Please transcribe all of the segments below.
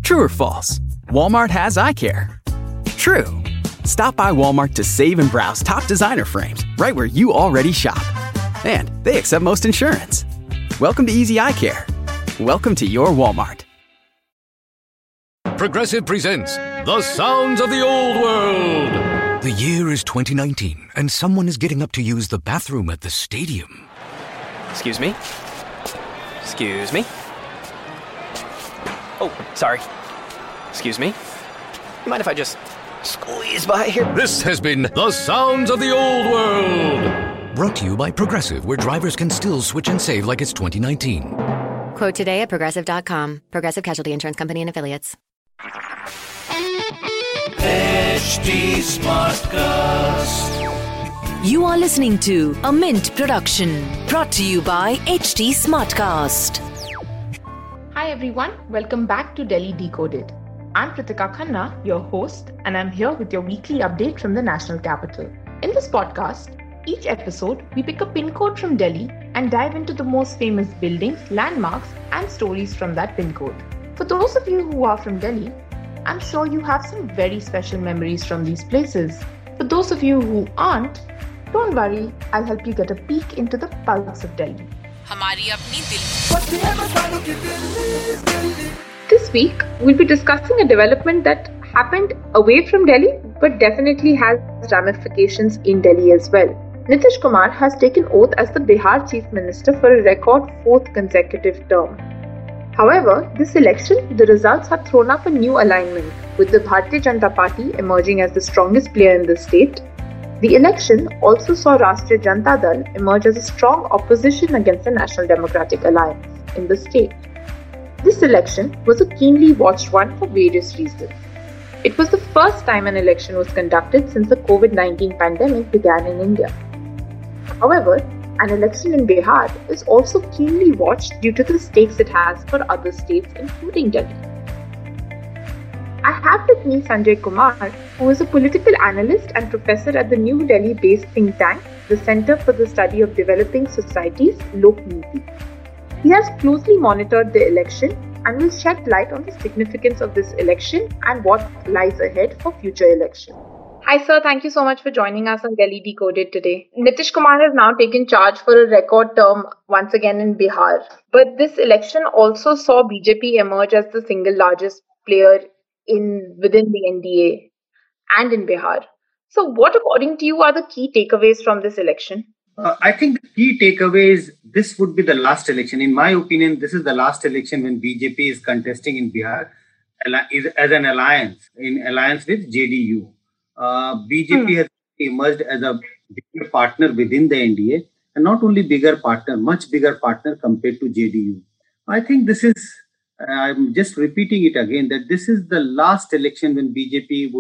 True or false? Walmart has eye care. True. Stop by Walmart to save and browse top designer frames right where you already shop. And they accept most insurance. Welcome to Easy Eye Care. Welcome to your Walmart. Progressive presents The Sounds of the Old World. The year is 2019, and someone is getting up to use the bathroom at the stadium. Excuse me? Excuse me? Oh, sorry. Excuse me? You mind if I just squeeze by here? This has been The Sounds of the Old World. Brought to you by Progressive, where drivers can still switch and save like it's 2019. Quote today at Progressive.com. Progressive Casualty Insurance Company and Affiliates. HD Smartcast. You are listening to a Mint production brought to you by HD Smartcast. Hi everyone, welcome back to Delhi Decoded. I'm Pritika Khanna, your host, and I'm here with your weekly update from the national capital. In this podcast, each episode we pick a pin code from Delhi and dive into the most famous buildings, landmarks, and stories from that pin code. For those of you who are from Delhi, I'm sure you have some very special memories from these places. For those of you who aren't, don't worry, I'll help you get a peek into the pulse of Delhi. This week, we'll be discussing a development that happened away from Delhi, but definitely has ramifications in Delhi as well. Nitish Kumar has taken oath as the Bihar Chief Minister for a record fourth consecutive term. However, this election, the results have thrown up a new alignment, with the Bharatiya Janata Party emerging as the strongest player in the state. The election also saw Rashtriya Janata Dal emerge as a strong opposition against the National Democratic Alliance in the state. This election was a keenly watched one for various reasons. It was the first time an election was conducted since the COVID-19 pandemic began in India. However, an election in Bihar is also keenly watched due to the stakes it has for other states, including Delhi. I have with me Sanjay Kumar, who is a political analyst and professor at the New Delhi-based think tank, the Center for the Study of Developing Societies, Lokniti. He has closely monitored the election and will shed light on the significance of this election and what lies ahead for future elections. Hi sir, thank you so much for joining us on Delhi Decoded today. Nitish Kumar has now taken charge for a record term once again in Bihar. But this election also saw BJP emerge as the single largest player within the NDA and in Bihar. So what, according to you, are the key takeaways from this election? I think the key takeaways, this would be the last election. In my opinion, this is the last election when BJP is contesting in Bihar as an alliance, in alliance with JDU. BJP has emerged as a bigger partner within the NDA, and not only bigger partner, much bigger partner compared to JDU. I think this is, I'm just repeating it again, that this is the last election when BJP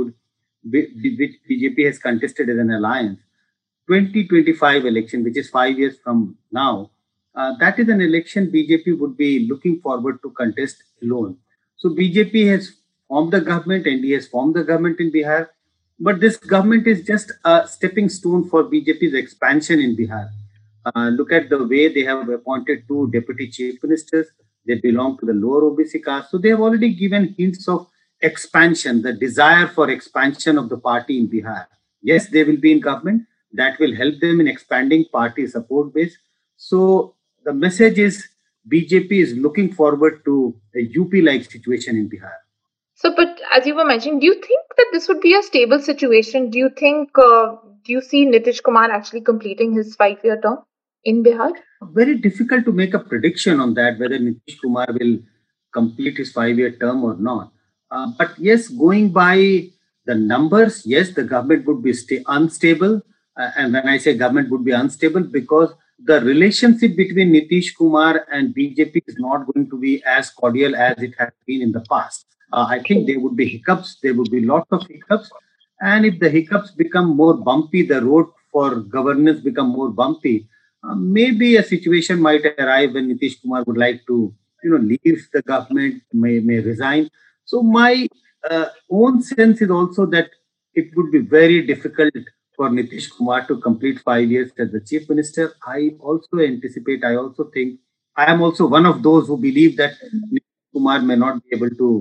has contested as an alliance. 2025 election, which is 5 years from now, that is an election BJP would be looking forward to contest alone. So BJP has formed the government, NDA has formed the government in Bihar, but this government is just a stepping stone for BJP's expansion in Bihar. Look at the way they have appointed 2 deputy chief ministers. They belong to the lower OBC caste. So they have already given hints of expansion, the desire for expansion of the party in Bihar. Yes, they will be in government. That will help them in expanding party support base. So the message is BJP is looking forward to a UP-like situation in Bihar. So, but as you were mentioning, do you think that this would be a stable situation? Do you see Nitish Kumar actually completing his 5-year term in Bihar? Very difficult to make a prediction on that, whether Nitish Kumar will complete his 5-year term or not. But yes, going by the numbers, yes, the government would be unstable. And when I say government would be unstable, because the relationship between Nitish Kumar and BJP is not going to be as cordial as it has been in the past. I think there would be hiccups. There would be lots of hiccups. And if the hiccups become more bumpy, the road for governance become more bumpy, maybe a situation might arrive when Nitish Kumar would like to, leave the government, may resign. So my own sense is also that it would be very difficult for Nitish Kumar to complete 5 years as the chief minister. I also think, I am also one of those who believe that Nitish Kumar may not be able to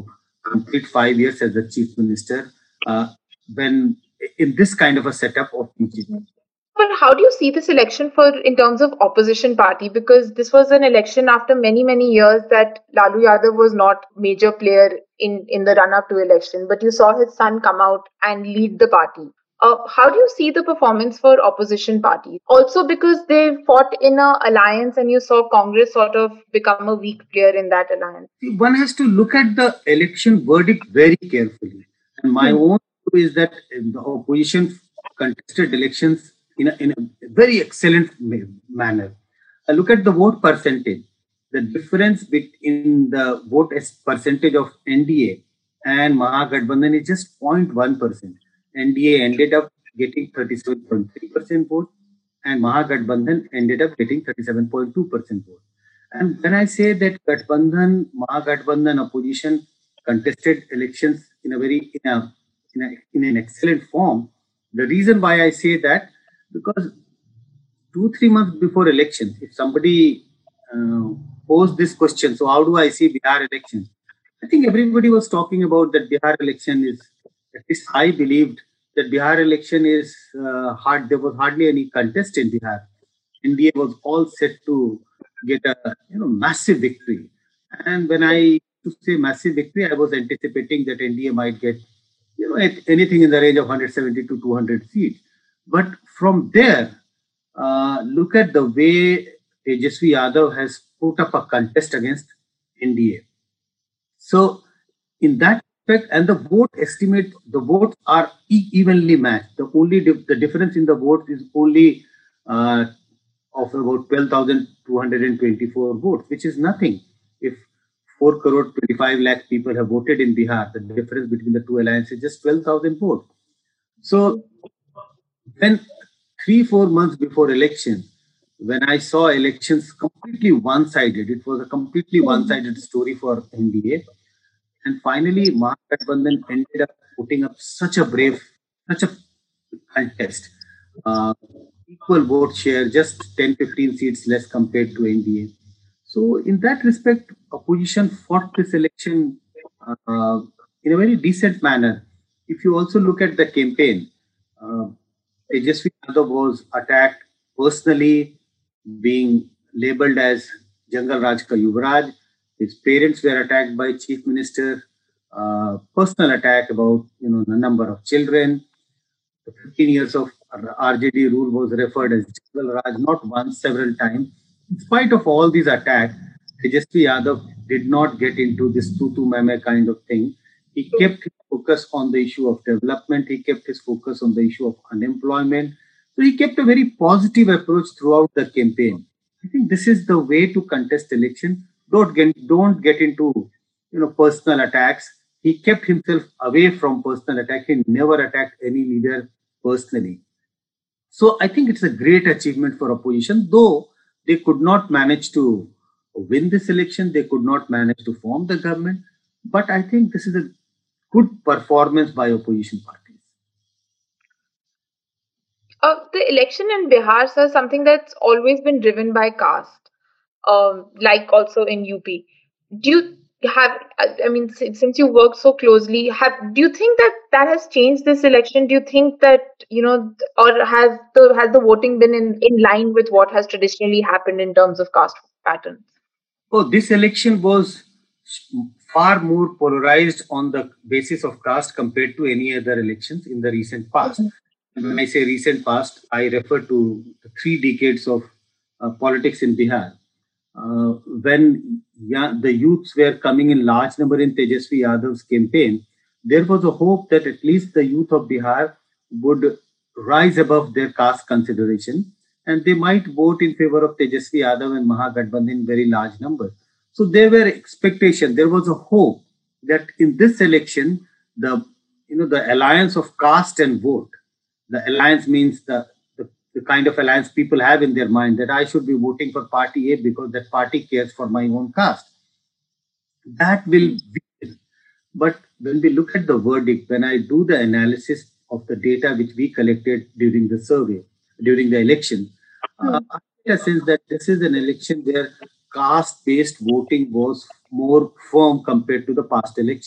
complete 5 years as the chief minister when in this kind of a setup of impeachment. But how do you see this election in terms of opposition party? Because this was an election after many, many years that Lalu Yadav was not major player in the run-up to election, but you saw his son come out and lead the party. How do you see the performance for opposition parties? Also because they fought in an alliance and you saw Congress sort of become a weak player in that alliance. One has to look at the election verdict very carefully. And my own view is that the opposition contested elections in a very excellent manner. Look at the vote percentage. The difference between the vote percentage of NDA and Mahagathbandhan is just 0.1%. NDA ended up getting 37.3% vote and Mahagathbandhan ended up getting 37.2% vote. And when I say that Mahagathbandhan opposition contested elections in an excellent form, the reason why I say that, because 2-3 months before elections, if somebody posed this question, so how do I see Bihar elections? I think everybody was talking about that Bihar election is, at least I believed that Bihar election is hard. There was hardly any contest in Bihar. India was all set to get a massive victory. And when I to say massive victory, I was anticipating that India might get anything in the range of 170 to 200 seats. But from there, look at the way Tejasvi Yadav has put up a contest against NDA. So in that respect, and the votes are evenly matched. The difference in the votes is only of about 12,224 votes, which is nothing. If 4 crore 25 lakh people have voted in Bihar, the difference between the two alliances is just 12,000 votes. So when 3-4 months before election, when I saw elections completely one-sided, it was a completely one-sided story for NDA. And finally, Mahagathbandhan ended up putting up such a contest. Equal vote share, just 10-15 seats less compared to NDA. So in that respect, opposition fought this election in a very decent manner. If you also look at the campaign, Tejasvi Yadav was attacked personally, being labelled as Jangal Raj ka Yuvraj. His parents were attacked by Chief Minister. Personal attack about the number of children. The 15 years of RJD rule was referred as Jangal Raj, not once, several times. In spite of all these attacks, Tejasvi Yadav did not get into this tutu meme kind of thing. He kept his focus on the issue of development. He kept his focus on the issue of unemployment. So he kept a very positive approach throughout the campaign. I think this is the way to contest election. Don't get into personal attacks. He kept himself away from personal attack. He never attacked any leader personally. So I think it's a great achievement for opposition, though they could not manage to win this election. They could not manage to form the government. But I think this is a good performance by opposition parties. The election in Bihar is something that's always been driven by caste, like also in UP. Do you have, since you work so closely, do you think that has changed this election? Do you think that, or has the voting been in line with what has traditionally happened in terms of caste patterns? Oh, this election was far more polarized on the basis of caste compared to any other elections in the recent past. When I say recent past, I refer to 3 decades of politics in Bihar. When the youths were coming in large number in Tejasvi Yadav's campaign, there was a hope that at least the youth of Bihar would rise above their caste consideration and they might vote in favor of Tejasvi Yadav and Mahagathbandhan in very large numbers. So there were expectations. There was a hope that in this election, the alliance of caste and vote. The alliance means the kind of alliance people have in their mind that I should be voting for party A because that party cares for my own caste. That will be. But when we look at the verdict, when I do the analysis of the data which we collected during the survey, during the election, I get a sense that this is an election where caste-based voting was more firm compared to the past election.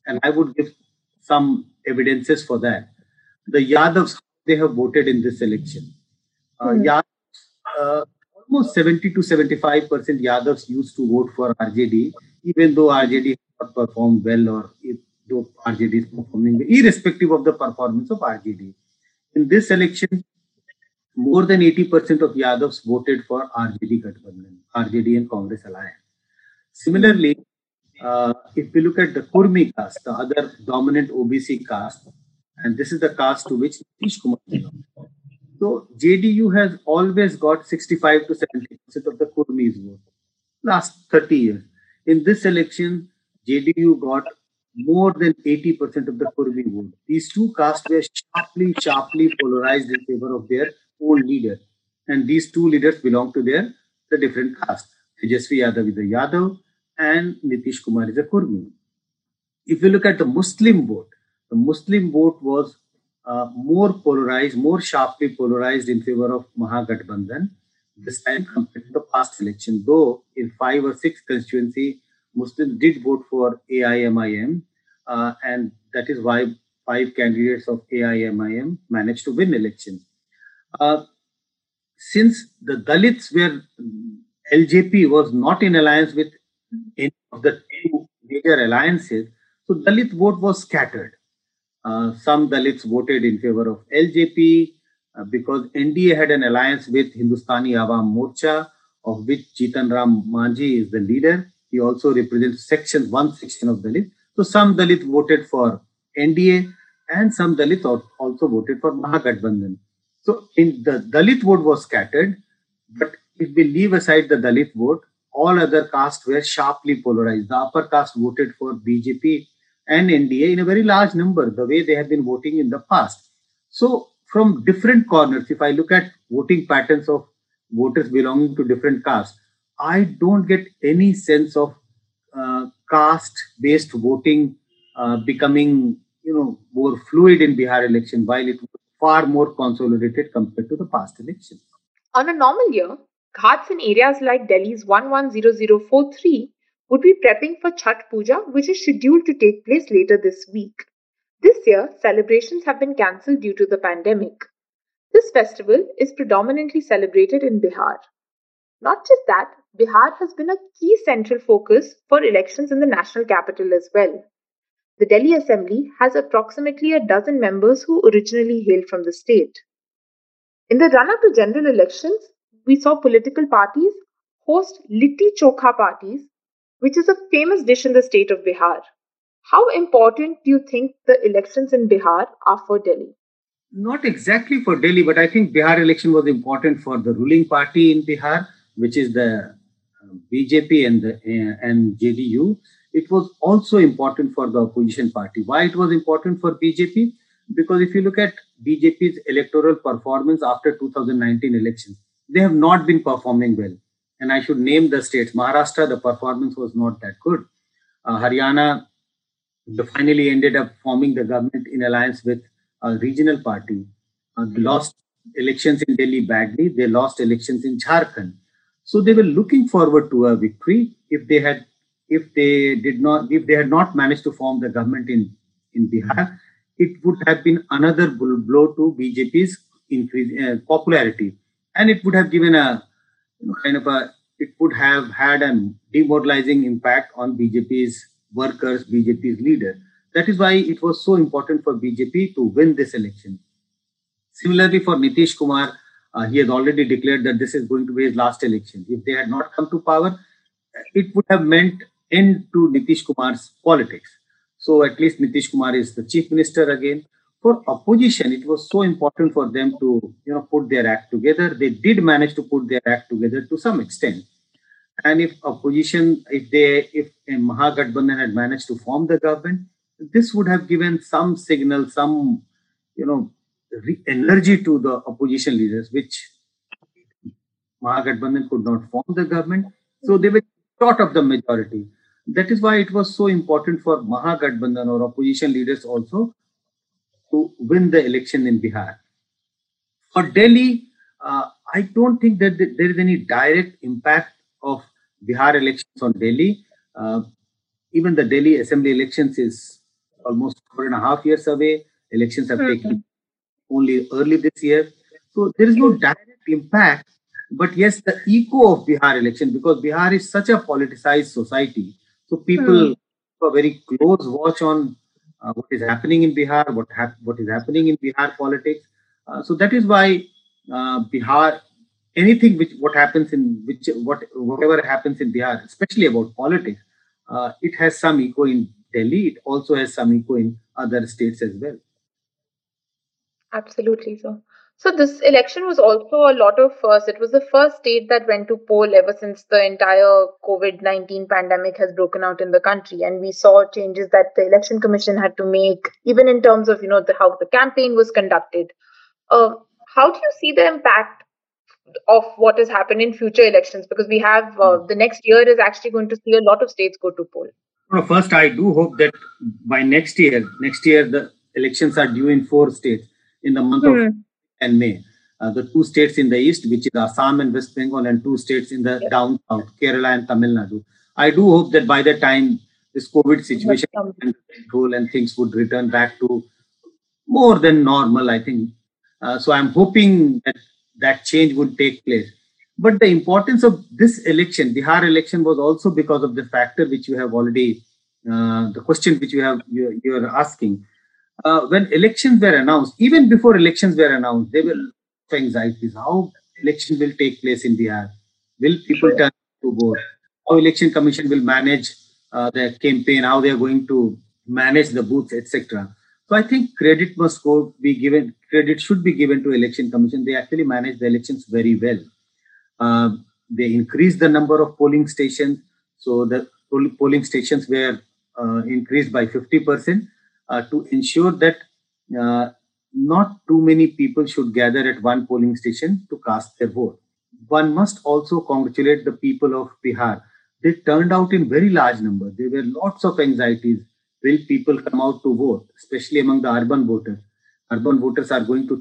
and I would give some evidences for that. The Yadavs, they have voted in this election. Yadavs, almost 70 to 75% Yadavs used to vote for RJD, even though RJD has not performed well, or though RJD is performing well, irrespective of the performance of RJD. In this election, more than 80% of Yadavs voted for RJD Gathbandhan, RJD and Congress alliance. Similarly, if we look at the Kurmi caste, the other dominant OBC caste, and this is the caste to which Nitish Kumar belongs. So JDU has always got 65 to 70% of the Kurmis vote last 30 years. In this election, JDU got more than 80% of the Kurmi vote. These two castes were sharply polarized in favor of their own leader. And these two leaders belong to the different castes. Tejasvi Yadav is a Yadav and Nitish Kumar is a Kurmi. If you look at the Muslim vote was more polarized, more sharply polarized in favor of Mahagathbandhan this time compared to the past election. Though in 5 or 6 constituencies, Muslims did vote for AIMIM, and that is why 5 candidates of AIMIM managed to win elections. Since the Dalits were, LJP was not in alliance with any of the 2 major alliances, so Dalit vote was scattered. Some Dalits voted in favor of LJP because NDA had an alliance with Hindustani Awam Morcha, of which Jitan Ram Manjhi is the leader. He also represents one section of Dalit. So some Dalit voted for NDA and some Dalit also voted for Mahagathbandhan. So in the Dalit vote was scattered, but if we leave aside the Dalit vote, all other castes were sharply polarized. The upper caste voted for BJP and NDA in a very large number, the way they have been voting in the past. So from different corners, if I look at voting patterns of voters belonging to different castes, I don't get any sense of caste-based voting becoming, more fluid in Bihar election, while it was far more consolidated compared to the past elections. On a normal year, Ghats in areas like Delhi's 110043 would be prepping for Chhath Puja, which is scheduled to take place later this week. This year, celebrations have been cancelled due to the pandemic. This festival is predominantly celebrated in Bihar. Not just that, Bihar has been a key central focus for elections in the national capital as well. The Delhi Assembly has approximately a dozen members who originally hailed from the state. In the run-up to general elections, we saw political parties host Litti Chokha parties, which is a famous dish in the state of Bihar. How important do you think the elections in Bihar are for Delhi? Not exactly for Delhi, but I think Bihar election was important for the ruling party in Bihar, which is the BJP and JDU. It was also important for the opposition party. Why it was important for BJP? Because if you look at BJP's electoral performance after 2019 elections, they have not been performing well. And I should name the states. Maharashtra, the performance was not that good. Haryana, they finally ended up forming the government in alliance with a regional party. They lost elections in Delhi badly. They lost elections in Jharkhand. So they were looking forward to a victory. If they had not managed to form the government in Bihar, it would have been another blow to BJP's increase popularity, and it would have given it would have had a demoralizing impact on BJP's workers, BJP's leader. That is why it was so important for BJP to win this election. Similarly, for Nitish Kumar, he has already declared that this is going to be his last election. If they had not come to power, it would have meant end to Nitish Kumar's politics. So at least Nitish Kumar is the chief minister again. For opposition, it was so important for them to put their act together. They did manage to put their act together to some extent. And if Mahagathbandhan had managed to form the government, this would have given some signal, some energy to the opposition leaders, which Mahagathbandhan could not form the government. So they were short of the majority. That is why it was so important for Mahagathbandhan or opposition leaders also to win the election in Bihar. For Delhi, I don't think that there is any direct impact of Bihar elections on Delhi. Even the Delhi Assembly elections is almost 4.5 years away. Elections have taken only early this year. So there is no direct impact. But yes, the echo of Bihar election, because Bihar is such a politicized society. So people keep a very close watch on what is happening in Bihar, what is happening in Bihar politics. So that is why Bihar, anything what happens in whatever happens in Bihar, especially about politics, it has some echo in Delhi. It also has some echo in other states as well. Absolutely, sir. So this election was also a lot of firsts. It was the first state that went to poll ever since the entire COVID-19 pandemic has broken out in the country. And we saw changes that the election commission had to make, even in terms of, how the campaign was conducted. How do you see the impact of what has happened in future elections? Because we have the next year is actually going to see a lot of states go to poll. First, I do hope that by next year, the elections are due in 4 states in the month of and May. The 2 states in the east, which is Assam and West Bengal, and 2 states in the down south, Kerala and Tamil Nadu. I do hope that by the time this COVID situation is under control and things would return back to more than normal, I think. So I'm hoping that change would take place. But the importance of this election, Bihar election, was also because of the factor which you have already, the question which you're asking. When elections were announced, even before elections were announced, there were anxieties. How election will take place in Bihar? Will people turn to vote? How election commission will manage their campaign? How they are going to manage the booths, etc. So I think credit should be given to election commission. They actually manage the elections very well. They increased the number of polling stations. So the polling stations were increased by 50%. To ensure that not too many people should gather at one polling station to cast their vote. One must also congratulate the people of Bihar. They turned out in very large numbers. There were lots of anxieties. Will people come out to vote, especially among the urban voters? Urban voters are going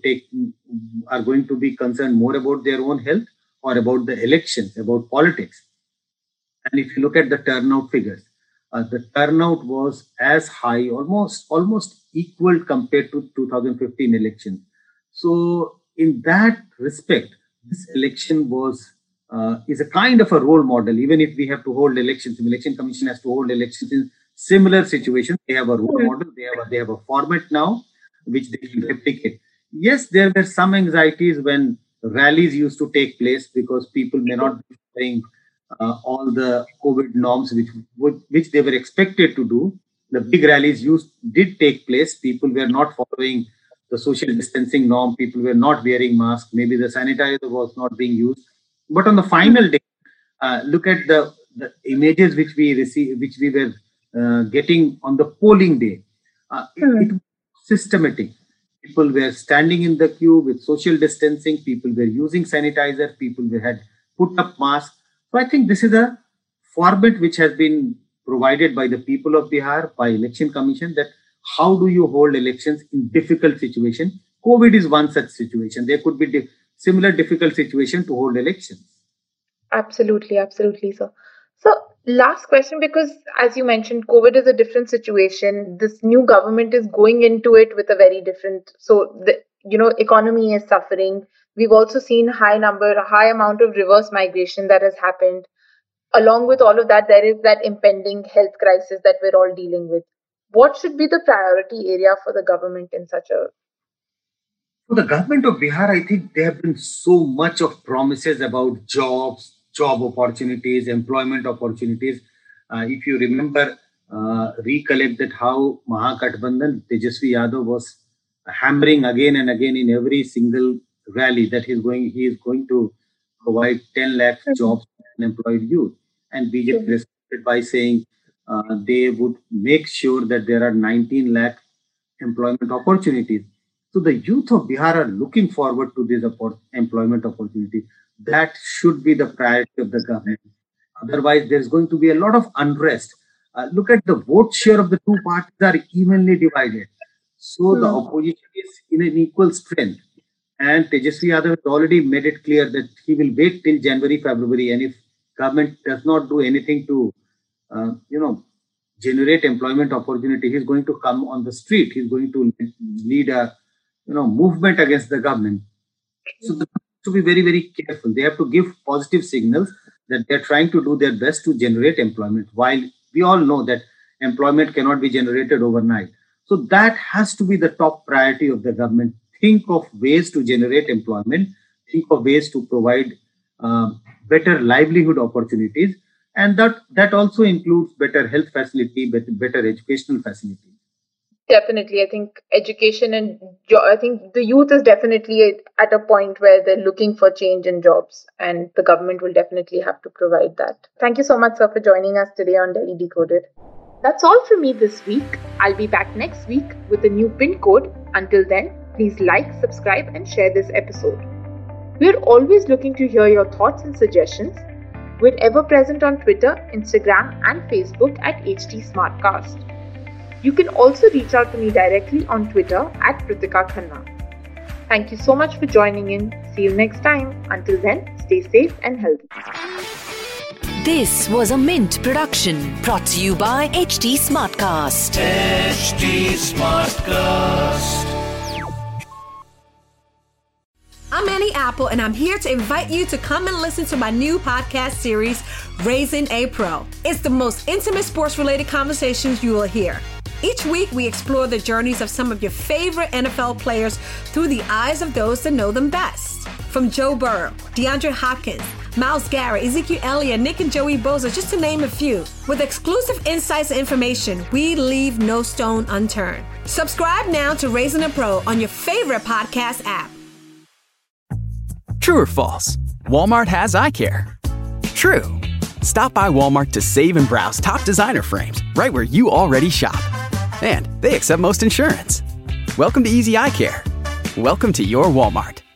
to be concerned more about their own health or about the elections, about politics. And if you look at the turnout figures, the turnout was as high, almost equal compared to 2015 election. So in that respect, this election is a kind of a role model. Even if we have to hold elections, the election commission has to hold elections in similar situations. They have a role model. They have a format now which they can replicate. Yes, there were some anxieties when rallies used to take place because people may not be following all the COVID norms which they were expected to do. The big rallies did take place. People were not following the social distancing norm. People were not wearing masks. Maybe the sanitizer was not being used. But on the final day, look at the images which we were getting on the polling day. It was systematic. People were standing in the queue with social distancing. People were using sanitizer. People had put up masks. So I think this is a format which has been provided by the people of Bihar, by Election Commission, that how do you hold elections in difficult situations. COVID is one such situation. There could be similar difficult situation to hold elections. Absolutely, sir. So last question, because as you mentioned, COVID is a different situation. This new government is going into it with a very different, so the economy is suffering. We've also seen a high amount of reverse migration that has happened. Along with all of that, there is that impending health crisis that we're all dealing with. What should be the priority area for the government in such a... For the government of Bihar, I think there have been so much of promises about jobs, job opportunities, employment opportunities. If you remember, recollect that how Mahagathbandhan, Tejasvi Yadav was hammering again and again in every single rally that he is going to provide 10 lakh jobs to unemployed youth. And BJP responded by saying they would make sure that there are 19 lakh employment opportunities. So the youth of Bihar are looking forward to this employment opportunity. That should be the priority of the government. Otherwise, there's going to be a lot of unrest. Look at the vote share of the two parties are evenly divided. So the opposition is in an equal strength. And Tejasvi Yadav has already made it clear that he will wait till January, February. And if government does not do anything to, generate employment opportunity, he's going to come on the street. He's going to lead a movement against the government. So they have to be very, very careful. They have to give positive signals that they're trying to do their best to generate employment, while we all know that employment cannot be generated overnight. So that has to be the top priority of the government. Think of ways to generate employment, think of ways to provide better livelihood opportunities, and that also includes better health facility, better educational facilities. Definitely. I think education and I think the youth is definitely at a point where they're looking for change in jobs, and the government will definitely have to provide that. Thank you so much, sir, for joining us today on Delhi Decoded. That's all from me this week. I'll be back next week with a new PIN code. Until then, please like, subscribe, and share this episode. We're always looking to hear your thoughts and suggestions. We're ever present on Twitter, Instagram, and Facebook at HT Smartcast. You can also reach out to me directly on Twitter at Pritika Khanna. Thank you so much for joining in. See you next time. Until then, stay safe and healthy. This was a Mint production brought to you by HT Smartcast. HT Smartcast. I'm Annie Apple, and I'm here to invite you to come and listen to my new podcast series, Raising a Pro. It's the most intimate sports-related conversations you will hear. Each week, we explore the journeys of some of your favorite NFL players through the eyes of those that know them best. From Joe Burrow, DeAndre Hopkins, Myles Garrett, Ezekiel Elliott, Nick and Joey Bosa, just to name a few. With exclusive insights and information, we leave no stone unturned. Subscribe now to Raising a Pro on your favorite podcast app. True or false? Walmart has eye care. True. Stop by Walmart to save and browse top designer frames right where you already shop. And they accept most insurance. Welcome to Easy Eye Care. Welcome to your Walmart.